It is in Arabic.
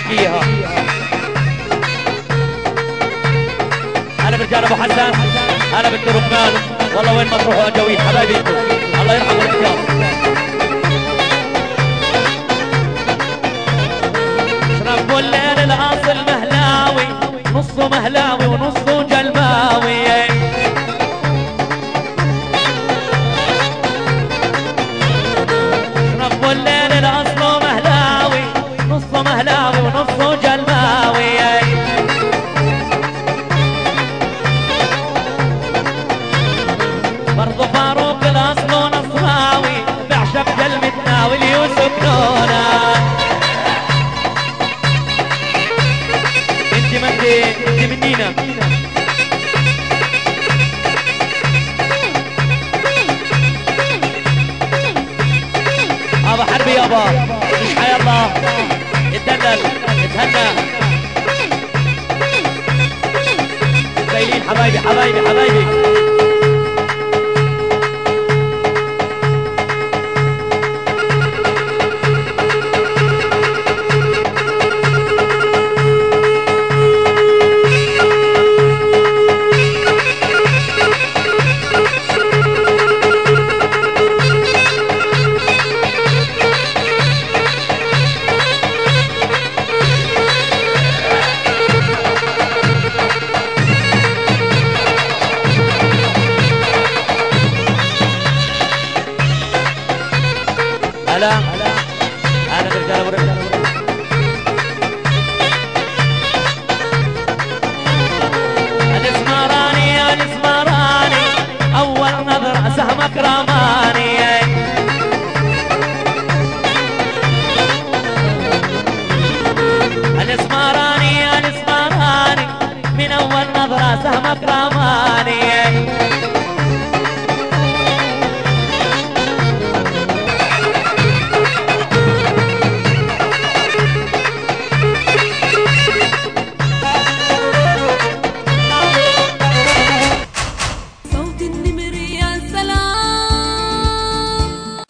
لك اياها. هلا برجال ابو حسن، هلا بنت ركان، والله وين ما تروحوا اجاويل حبايبي الله يرحم الرجال. شرب الليل الاصل مهلاوي، نصه مهلاوي ونصه جلباوي. شرب الليل الاصل مهلاوي، نصه مهلاوي ونصه جلباوي. برضو فاروق الاصل نصراوي، بعشق جلمتنا واليوسف نونا. انت منينا ابا حربي يابا، مش حي الله اتدلل اتهنى. زايلين حبايبي حبايبي حبايبي. هلا هلا برجال ورجال. الاسمراني يا الاسمراني، اول نظر سهمك رماني. الاسمراني يا الاسمراني، من اول نظرة سهمك رماني.